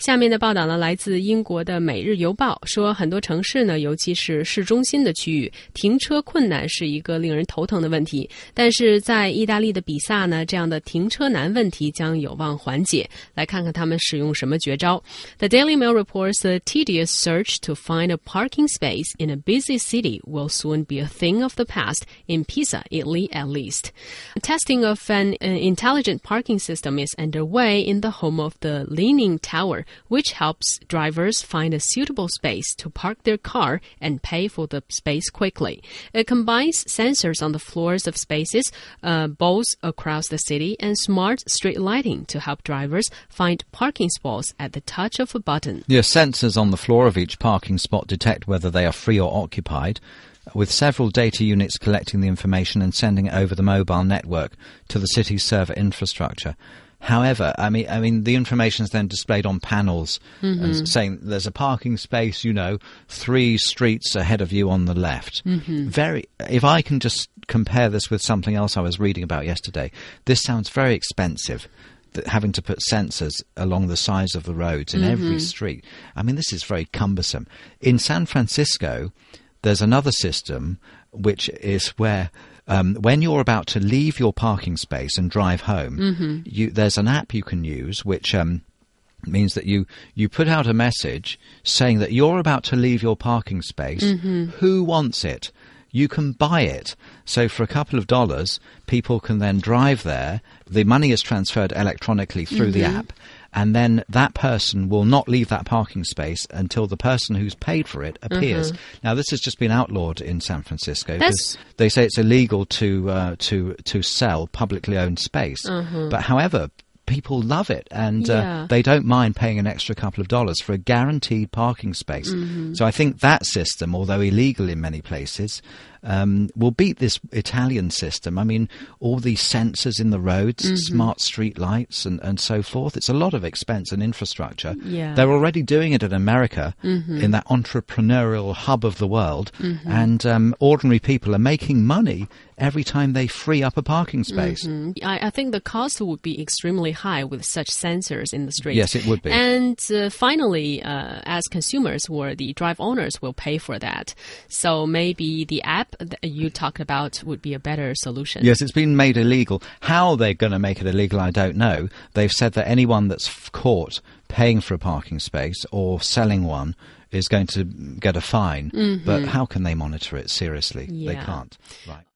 下面的报道呢，来自英国的《每日邮报》，说很多城市呢，尤其是市中心的区域，停车困难是一个令人头疼的问题。但是在意大利的比萨呢，这样的停车难问题将有望缓解。来看看他们使用什么绝招。The Daily Mail reports the tedious search to find a parking space in a busy city will soon be a thing of the past in Pisa, Italy at least. Testing of an intelligent parking system is underway in the home of the Leaning Tower, which helps drivers find a suitable space to park their car and pay for the space quickly. It combines sensors on the floors of spaces, both across the city, and smart street lighting to help drivers find parking spots at the touch of a button. Yes, sensors on the floor of each parking spot detect whether they are free or occupied, with several data units collecting the information and sending it over the mobile network to the city's server infrastructure. However, I mean, the information is then displayed on panels and saying there's a parking space, 3 streets ahead of you on the left. If I can just compare this with something else I was reading about yesterday, this sounds very expensive. Having to put sensors along the sides of the roads in every street. I mean, this is very cumbersome. In San Francisco, there's another system which is where when you're about to leave your parking space and drive home, there's an app you can use which means that you put out a message saying that you're about to leave your parking space. Who wants it? You can buy it. So for a couple of dollars, people can then drive there. The money is transferred electronically through the app. And then that person will not leave that parking space until the person who's paid for it appears. Now, this has just been outlawed in San Francisco because they say it's illegal to sell publicly owned space. But however, people love it, and they don't mind paying an extra couple of dollars for a guaranteed parking space. So I think that system, although illegal in many places, will beat this Italian system. I mean, all these sensors in the roads, smart street lights and so forth. It's a lot of expense and infrastructure. They're already doing it in America, in that entrepreneurial hub of the world, and ordinary people are making money every time they free up a parking space. I think the cost would be extremely high with such sensors in the streets. Yes, it would be. And finally, as consumers or the drive owners will pay for that. So maybe the app that you talked about would be a better solution. Yes, it's been made illegal. How they're going to make it illegal, I don't know. They've said that anyone that's caught paying for a parking space or selling one is going to get a fine. But how can they monitor it seriously? They can't. Right.